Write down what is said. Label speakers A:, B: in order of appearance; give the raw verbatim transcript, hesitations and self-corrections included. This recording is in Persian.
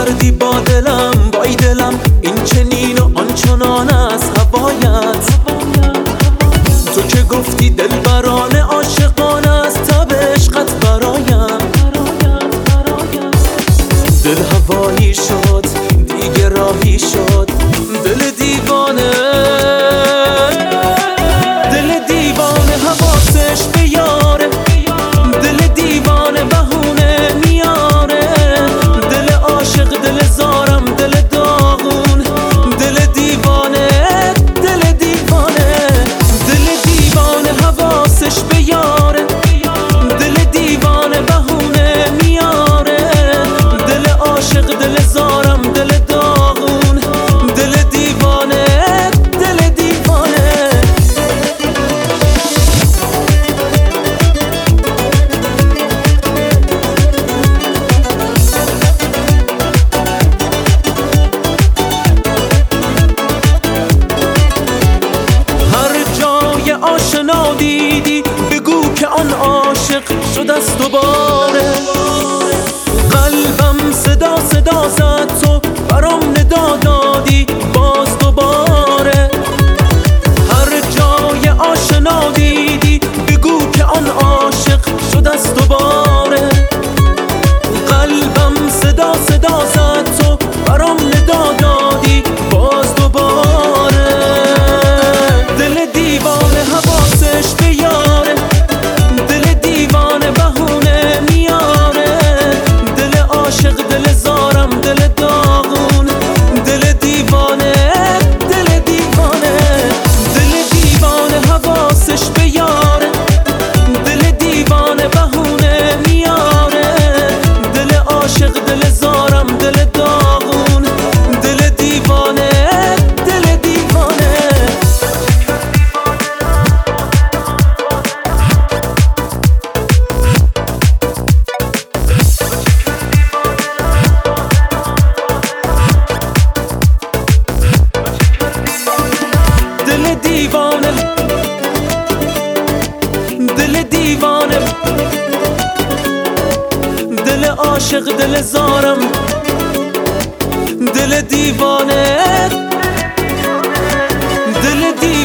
A: کردی با دلم بای دلم، این چنین و آنچنان از هوایت. تو که گفتی دلبرانه عاشقانه از تب عشقت برایم. دل هوایی شد دیگه راهی شد، دل دیوانه دل دیوانه حواسش به یاره، دل دیوانه بهونه میاره، دل عاشق دل زارم دل داغون، دل دیوانه دل دیوانه دل دیوانه حواسش به یاره، دل دیوانه بهونه میاره، دل عاشق دل زارم دل داغون، دل دیوانه دل دیوانه. هر جای آشنا دیدی بگو که آن عاشق شده است دوباره. قلبم صدا صدا زد تو برام ندا دادی باز دوباره. هر جای آشنا دیدی بگو که آن عاشق شده است دوباره. قلبم صدا صدا زد تو برام ندا دادی باز دوباره. دل دیوانه حواسش به یاره، دل دیوانه بهونه میاره، دل عاشق دل زارم دل داغون، دل دیوانه دل دیوانه دل دیوانه حواسش به یاره، دل دیوانه بهونه میاره، دل عاشق دل زارم دل داغون، دل دیوانه دل دیوانه. دل دیوانه دل دیوانه دل عاشق دل زارم دل دیوانه دل دیوانه